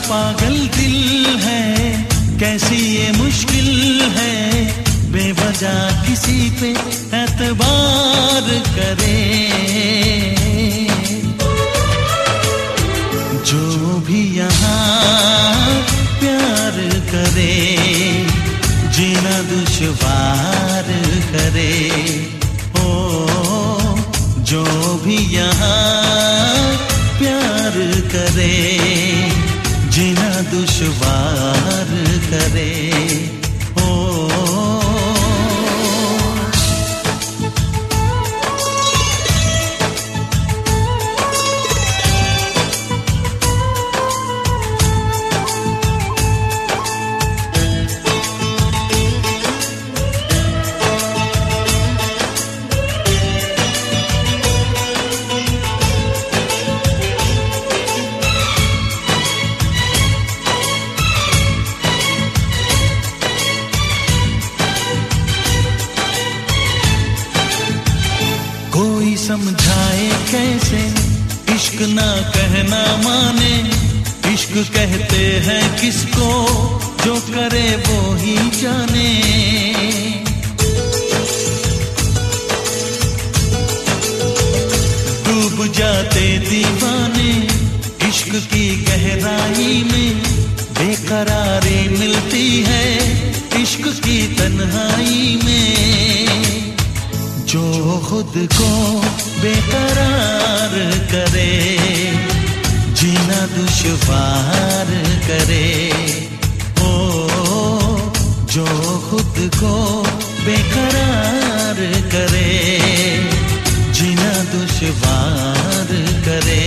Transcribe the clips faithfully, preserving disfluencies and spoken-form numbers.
पागल दिल है, कैसी ये मुश्किल है, बेवजह किसी पे एतबार करे। जो भी यहाँ प्यार करे, जीना दुश्वार करे। ओ जो भी यहाँ प्यार करे, जीना दुश्वार करे। कोई समझाए कैसे, इश्क ना कहना माने। इश्क कहते हैं किसको, जो करे वो ही जाने। डूब जाते दीवाने इश्क की गहराई में, बेकरारी मिलती है इश्क की तन्हाई में। जो खुद को बेकरार करे, जीना दुश्वार करे। ओ जो खुद को बेकरार करे, जीना दुश्वार करे।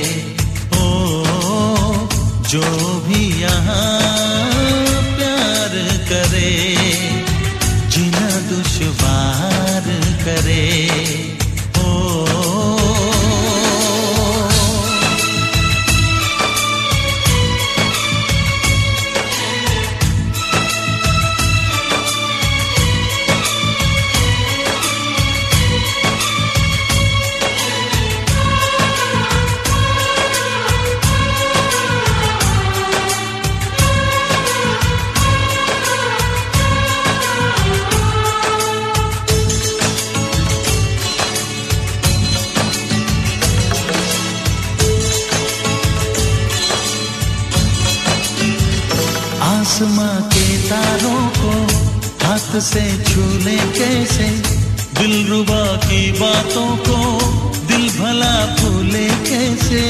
ओ जो भी यहाँ प्यार करे, जीना दुश्वार करे। ओ आसमां के तारों को हाथ से छूले कैसे, दिलरुबा की बातों को दिल भला भूले कैसे।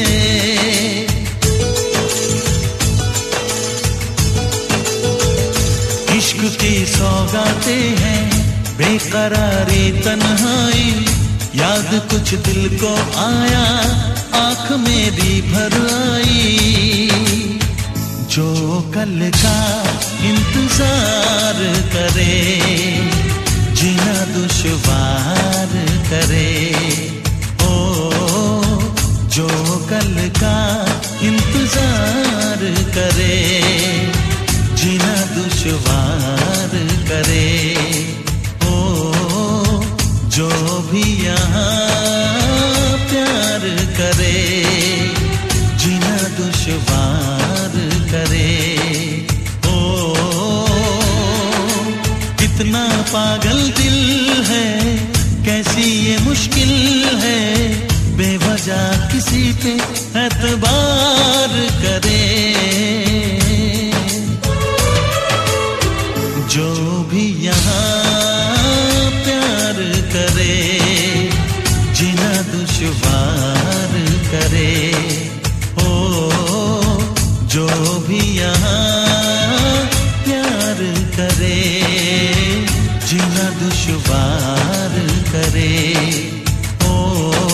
इश्क की सौगातें हैं बेकरारी तन्हाई, याद कुछ दिल को आया आँख मेरी भर आई। जो कल का इंतजार करे, जीना दुश्वार करे। ओ जो कल का इंतजार करे, जीना दुश्वार करे। ओ जो भी यहाँ प्यार करे, जीना दुश्वार करे। ओ कितना पागल दिल है, कैसी ये मुश्किल है, बेवजह किसी पे एतबार करे। जो भी यहाँ प्यार करे, जीना दुश्वार करे। जो भी यहाँ प्यार करे, जीना दुश्वार करे। ओ